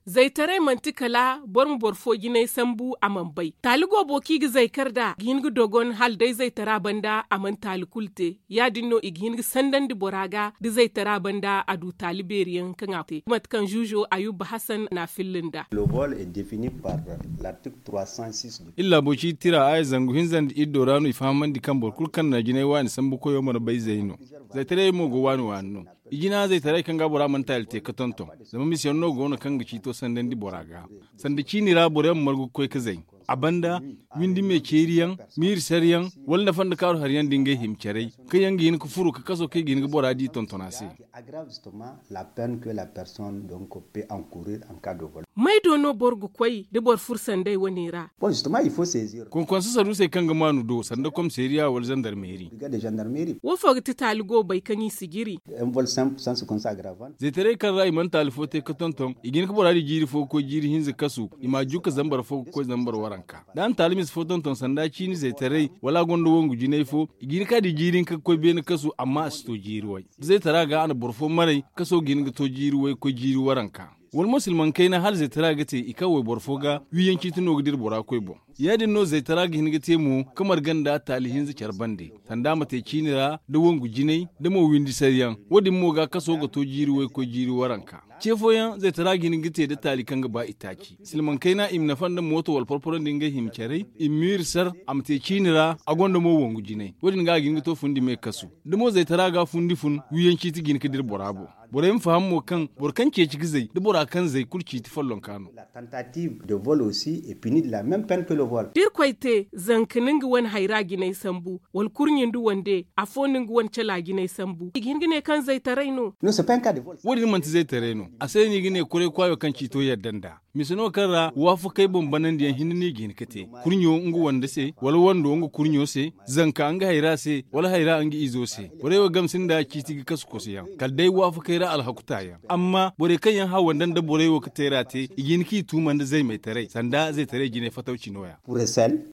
Zai tare mantikala bormu borfo ginai sambu a mambai. Taligo boki gi zai karda gingi dogon hal dai zai tara banda a man talikulte. Ya dinno igingi sandan di boraga di zai tara banda a du taliberiyan kan ate. Matkan Jujo Ayuba Hassan na filinda. Le vol est défini par l'article 306 du... Illa boci tira ay zangu hinzan di iddo ranu ifahaman di kan borkul kan na ginai wani sambu koyo mar bai zaino. Zai tare mo go wani wano. Igina zai tare kan ga bora man talte katonto. Zama mission no go no kan ga cito sandan di boraga. Sanda kini ra bora margu koy kazai. Abanda windi me keriyan mir sariyan walla fanda karu hariyan dinga himcerei kayan gin ku furu ka kaso kai gin bora di tontonase. Aggrave justement la peine que la personne donc peut encourir en cas de vol. Mai dono borgu koy de bor fursan dai wanera. Bon justement il faut saisir. Kon kon saru sai kan ga manu do sanda kom seriya wal gendarmerie. Brigade de gendarmerie. Wo fogti taligo bai kan yi sigiri. Un vol simple sans circonstance aggravante. Zai tare kan rai man talifote ka tonton igin ka bora di jiri fo ko jiri hinza kasu ima juka zambar fo ko zambar waranka. Dan talimis fo tonton sanda chini zai tare wala gondo wongu jinai fo igin ka di jirin ka ko ben kasu amma sto jiri wai. Zai tara ga ana borfo marai kaso gin ga to jiri wai ko jiri waranka. Wal musulman kai na har zai tara ga te ikawai borfoga wiyan kitino gidir bora koi bo yadin no zai tara ga hin ga te mu kamar ganda talihin zikar bande tanda mate kinira da wongu jinai da mo windi sariyan wadin mo ga kaso ga to jiri wai ko jiri waranka cefoyan zai tara ga hin ga te da talikan ga ba itaki silman kai na imna fanda moto wal porporon dinga himkare imir sar amte kinira agonda mo wongu jinai wadin ga gin ga to fundi me kasu da mo zai tara ga fundi fun wiyan kiti gin kidir borabo borayin fahammo kan borkan ke ciki zai da bora kan zai kulci ti fallon kano. La tentative de vol aussi est punie de la même peine que le vol. Dir kwaite zankinin gi wan haira ginai sambu wal kurnyin du wande afonin gi wan chala ginai sambu. Igin gine kan zai taraino. Non c'est pas un cas de vol. Wodi man zai taraino. Asai ni gine kure kwayo kan cito yaddanda. Misano karra wafu kai bombanan diyan hinni gin kate. Kurnyo ngu wanda se wala wando ngu kurnyo se zanka anga haira se wala haira angi izo se. Borewa gamsin da citi gi kasu kosiyan. Kaldai wafu kai alhakutaya amma bore kan yan hawan dan da bore wa ka tera te igin ki tuman da zai mai tare sanda zai tare gine fatauci noya pour sel